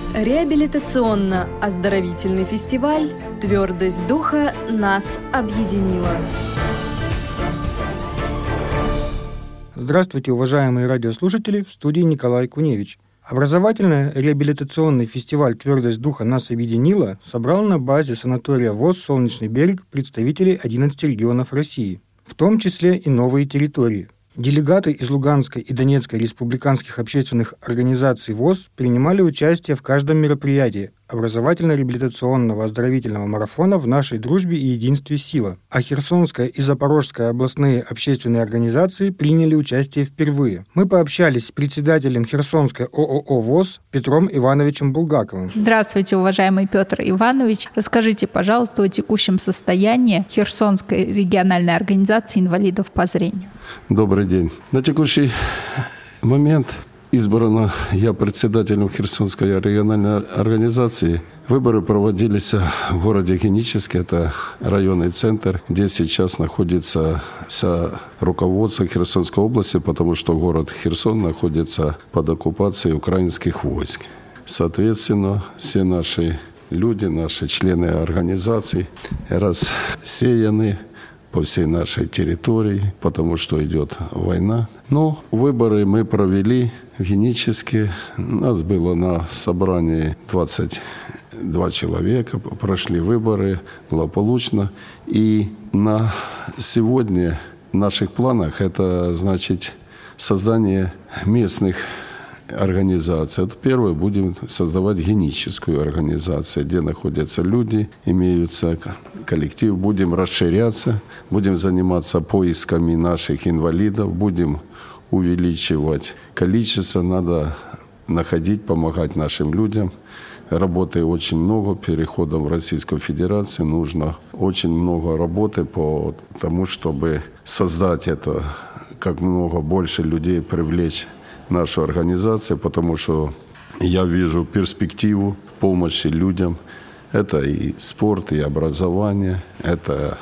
Реабилитационно-оздоровительный фестиваль «Твердость духа нас объединила». Здравствуйте, уважаемые радиослушатели, в студии Николай Куневич. Образовательно-реабилитационный фестиваль «Твердость духа нас объединила» собрал на базе санатория ВОС «Солнечный берег» представителей 11 регионов России, в том числе и новые территории. Делегаты из Луганской и Донецкой республиканских общественных организаций ВОС принимали участие в каждом мероприятии образовательно-реабилитационного оздоровительного марафона «В нашей дружбе и единстве сила». А Херсонская и Запорожская областные общественные организации приняли участие впервые. Мы пообщались с председателем Херсонской ООО ВОС Петром Ивановичем Булгаковым. Здравствуйте, уважаемый Петр Иванович. Расскажите, пожалуйста, о текущем состоянии Херсонской региональной организации инвалидов по зрению. Добрый день. На текущий момент избрана я председателем Херсонской региональной организации. Выборы проводились в городе Геническе, это районный центр, где сейчас находится вся руководство Херсонской области, потому что город Херсон находится под оккупацией украинских войск. Соответственно, все наши люди, наши члены организаций рассеяны по всей нашей территории, потому что идет война. Но выборы мы провели в Геническе. Нас было на собрании 22 человека. Прошли выборы благополучно. И на сегодня в наших планах это значит создание местных организаций. Это первое, будем создавать геническую организацию, где находятся люди, имеются коллектив. Будем расширяться, будем заниматься поисками наших инвалидов, будем увеличивать количество, надо находить, помогать нашим людям. Работы очень много, переходом в Российскую Федерацию нужно очень много работы по тому, чтобы создать это, как много больше людей привлечь нашу организацию, потому что я вижу перспективу помощи людям. Это и спорт, и образование, это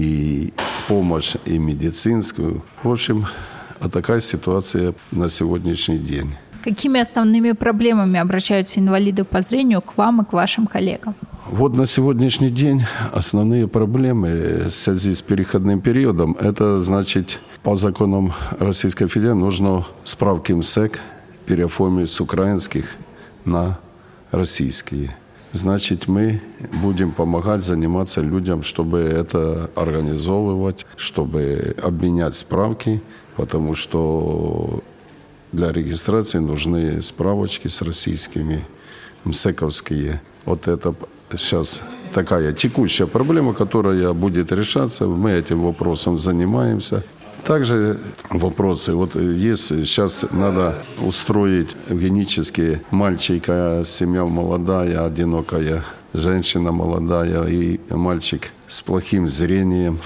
и помощь и медицинскую. В общем, такая ситуация на сегодняшний день. Какими основными проблемами обращаются инвалиды по зрению к вам и к вашим коллегам? Вот на сегодняшний день основные проблемы в связи с переходным периодом, это значит, по законам Российской Федерации нужно справки МСЭК переоформить с украинских на российские. Значит, мы будем помогать заниматься людям, чтобы это организовывать, чтобы обменять справки, потому что для регистрации нужны справочки с российскими, МСЭКовские. Вот это сейчас такая текущая проблема, которая будет решаться. Мы этим вопросом занимаемся. Также вопросы. Вот если сейчас надо устроить в Геническе мальчика, семья молодая, одинокая, женщина молодая и мальчик с плохим зрением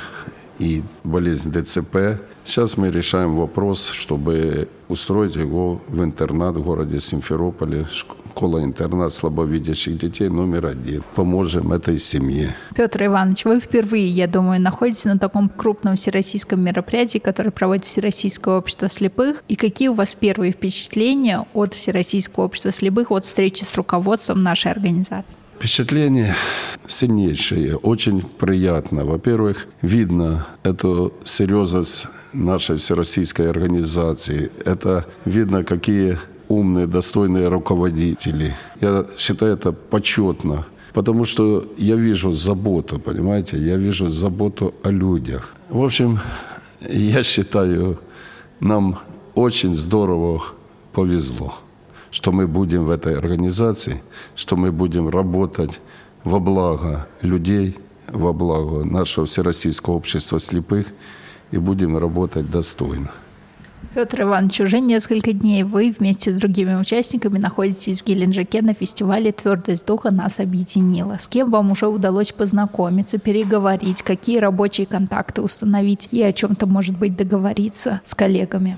и болезнь ДЦП. Сейчас мы решаем вопрос, чтобы устроить его в интернат в городе Симферополе, школа-интернат слабовидящих детей номер 1. Поможем этой семье. Петр Иванович, вы впервые, я думаю, находитесь на таком крупном всероссийском мероприятии, которое проводит Всероссийское общество слепых. И какие у вас первые впечатления от Всероссийского общества слепых, от встречи с руководством нашей организации? Впечатление сильнейшее, очень приятно. Во-первых, видно эту серьезность нашей всероссийской организации. Это видно, какие умные, достойные руководители. Я считаю это почетно, потому что я вижу заботу, понимаете, я вижу заботу о людях. В общем, я считаю, нам очень здорово повезло, что мы будем в этой организации, что мы будем работать во благо людей, во благо нашего Всероссийского общества слепых и будем работать достойно. Петр Иванович, уже несколько дней вы вместе с другими участниками находитесь в Геленджике на фестивале «Твердость духа нас объединила». С кем вам уже удалось познакомиться, переговорить, какие рабочие контакты установить и о чем-то, может быть, договориться с коллегами?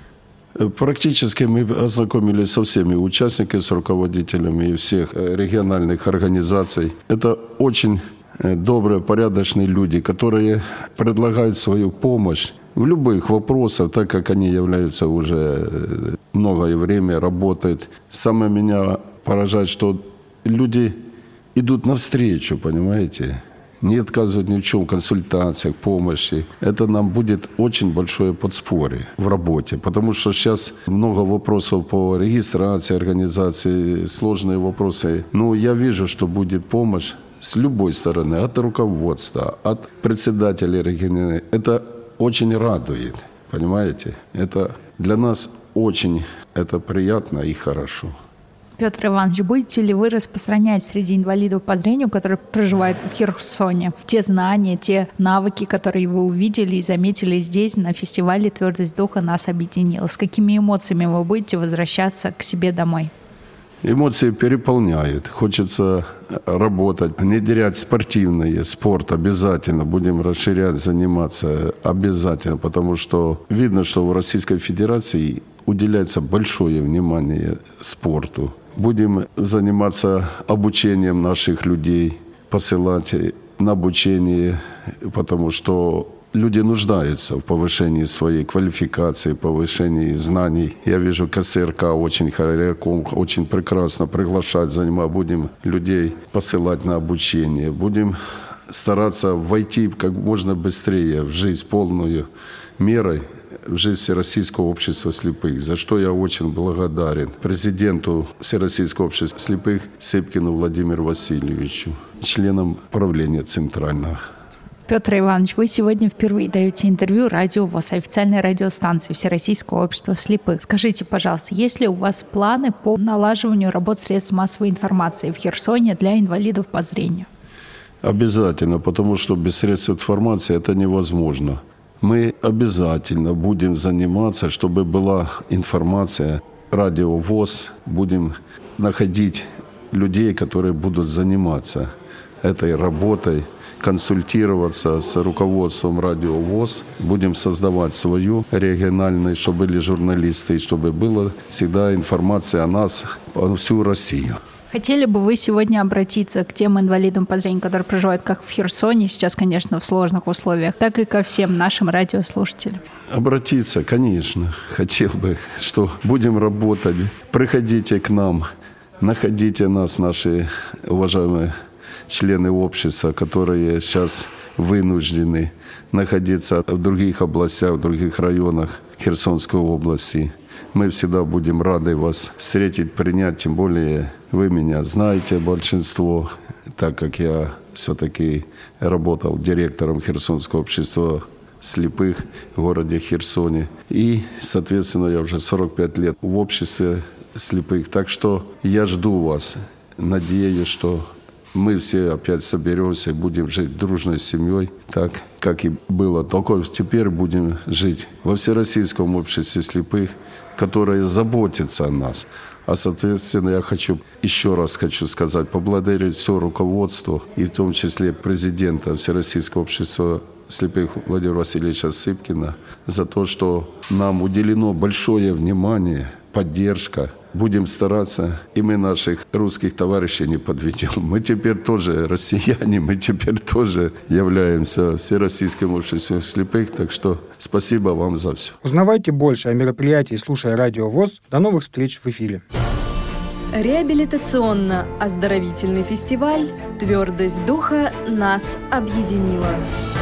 Практически мы ознакомились со всеми участниками, с руководителями всех региональных организаций. Это очень добрые, порядочные люди, которые предлагают свою помощь в любых вопросах, так как они являются уже многое время, работают. Самое меня поражает, что люди идут навстречу, понимаете? Не отказывают ни в чем, консультациях, помощи. Это нам будет очень большое подспорье в работе. Потому что сейчас много вопросов по регистрации организации, сложные вопросы. Но я вижу, что будет помощь с любой стороны, от руководства, от председателя региональной. Это очень радует, понимаете? Это для нас очень приятно и хорошо. Петр Иванович, будете ли вы распространять среди инвалидов по зрению, которые проживают в Херсоне, те знания, те навыки, которые вы увидели и заметили здесь, на фестивале «Твердость духа нас объединила»? С какими эмоциями вы будете возвращаться к себе домой? Эмоции переполняют. Хочется работать, внедрять спорт обязательно. Будем расширять, заниматься обязательно, потому что видно, что в Российской Федерации уделяется большое внимание спорту. Будем заниматься обучением наших людей, посылать на обучение, потому что люди нуждаются в повышении своей квалификации, повышении знаний. Я вижу, КСРК очень прекрасно приглашать, будем людей посылать на обучение. Будем стараться войти как можно быстрее в жизнь полную мерой, в жизнь Всероссийского общества слепых, за что я очень благодарен президенту Всероссийского общества слепых Сыпкину Владимиру Васильевичу, членам правления Центрального. Петр Иванович, вы сегодня впервые даете интервью Радио ВОС, официальной радиостанции Всероссийского общества слепых. Скажите, пожалуйста, есть ли у вас планы по налаживанию работ средств массовой информации в Херсоне для инвалидов по зрению? Обязательно, потому что без средств информации это невозможно. Мы обязательно будем заниматься, чтобы была информация, Радио ВОС, будем находить людей, которые будут заниматься этой работой, консультироваться с руководством Радио ВОС. Будем создавать свою региональную, чтобы были журналисты, чтобы была всегда информация о нас по всю Россию. Хотели бы вы сегодня обратиться к тем инвалидам по зрению, которые проживают как в Херсоне, сейчас, конечно, в сложных условиях, так и ко всем нашим радиослушателям? Обратиться, конечно, хотел бы, что будем работать. Приходите к нам, находите нас, наши уважаемые члены общества, которые сейчас вынуждены находиться в других областях, в других районах Херсонской области. Мы всегда будем рады вас встретить, принять, тем более вы меня знаете, большинство, так как я все-таки работал директором Херсонского общества слепых в городе Херсоне. И, соответственно, я уже 45 лет в обществе слепых. Так что я жду вас, надеюсь, что мы все опять соберемся и будем жить дружной семьей, так, как и было. Только теперь будем жить во Всероссийском обществе слепых, которое заботится о нас. А, соответственно, я еще раз хочу сказать, поблагодарить все руководство, и в том числе президента Всероссийского общества слепых Владимира Васильевича Сыпкина, за то, что нам уделено большое внимание, поддержка. Будем стараться, и мы наших русских товарищей не подведем. Мы теперь тоже россияне, мы теперь тоже являемся Всероссийским обществом слепых. Так что спасибо вам за все. Узнавайте больше о мероприятии, слушая Радио ВОС. До новых встреч в эфире. Реабилитационно-оздоровительный фестиваль «Твердость духа нас объединила».